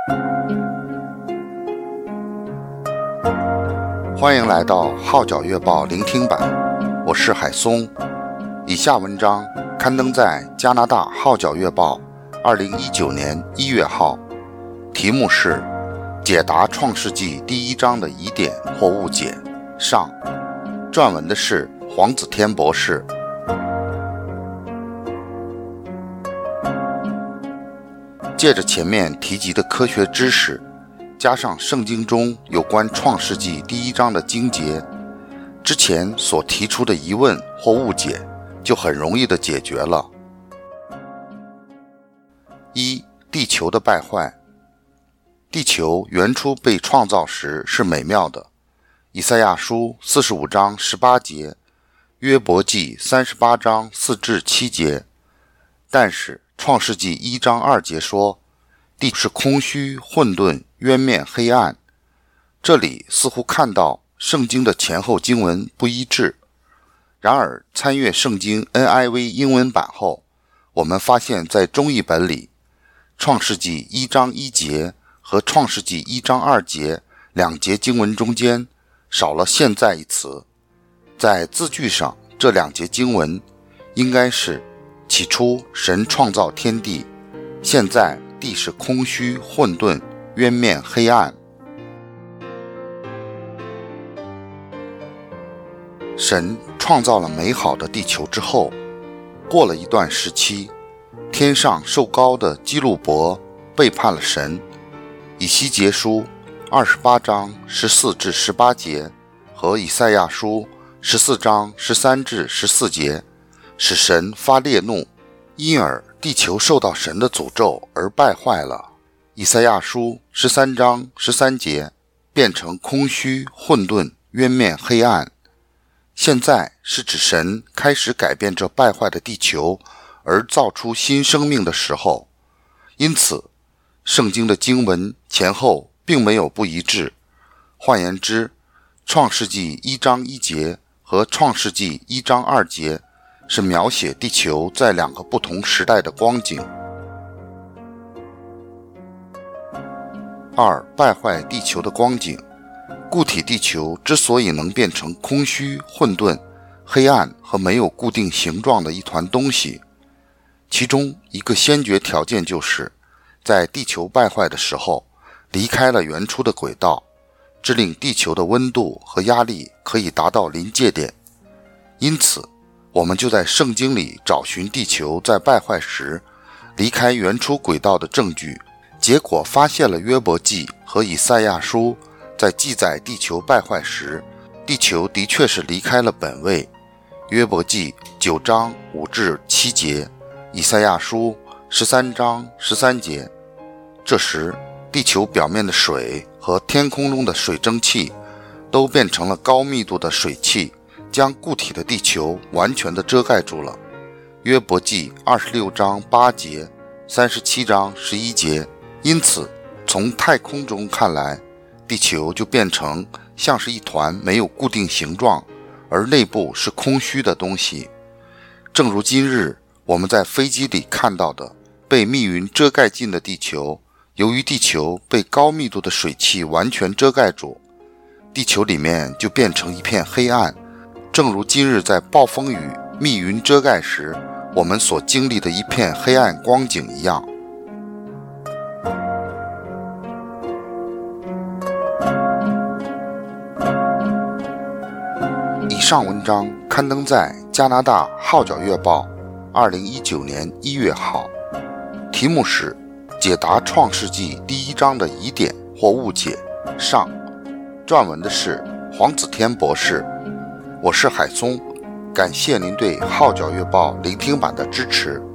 欢迎来到号角月报聆听版，我是海松。以下文章刊登在加拿大号角月报2019年1月号，题目是解答创世纪第1章的疑点或误解上，撰文的是黄子天博士。借着前面提及的科学知识，加上圣经中有关创世纪第1章的经节，之前所提出的疑问或误解就很容易的解决了。一、地球的败坏。地球原初被创造时是美妙的，以赛亚书45章18节，约伯记38章4至7节。但是创世纪1章2节说，地是空虚、混沌、渊面、黑暗。这里似乎看到圣经的前后经文不一致。然而参阅圣经 NIV 英文版后，我们发现在中译本里，创世纪1章1节和创世纪1章2节两节经文中间少了现在一词。在字句上，这两节经文应该是起初神创造天地，现在地是空虚、混沌、渊面、黑暗。神创造了美好的地球之后，过了一段时期，天上受膏的基路伯背叛了神。以西结书28章14至18节和以赛亚书14章13至14节使神发烈怒，因而地球受到神的诅咒而败坏了。以赛亚书13章13节变成空虚、混沌、渊面、黑暗。现在是指神开始改变这败坏的地球，而造出新生命的时候。因此圣经的经文前后并没有不一致。换言之，创世纪1章1节和创世纪1章2节是描写地球在两个不同时代的光景。二、败坏地球的光景。固体地球之所以能变成空虚、混沌、黑暗和没有固定形状的一团东西，其中一个先决条件就是在地球败坏的时候离开了原初的轨道，致令地球的温度和压力可以达到临界点。因此我们就在圣经里找寻地球在败坏时离开原初轨道的证据，结果发现了约伯记和以赛亚书在记载地球败坏时，地球的确是离开了本位。约伯记9章5至7节，以赛亚书13章13节。这时地球表面的水和天空中的水蒸气都变成了高密度的水汽，将固体的地球完全的遮盖住了。约伯记26章8节，37章11节。因此从太空中看来，地球就变成像是一团没有固定形状，而内部是空虚的东西。正如今日我们在飞机里看到的被密云遮盖尽的地球，由于地球被高密度的水汽完全遮盖住，地球里面就变成一片黑暗，正如今日在暴风雨、密云遮盖时我们所经历的一片黑暗光景一样。以上文章刊登在加拿大号角月报2019年1月号，题目是解答创世纪第1章的疑点或误解上，撰文的是黄子天博士。我是海松，感谢您对号角月报聆听版的支持。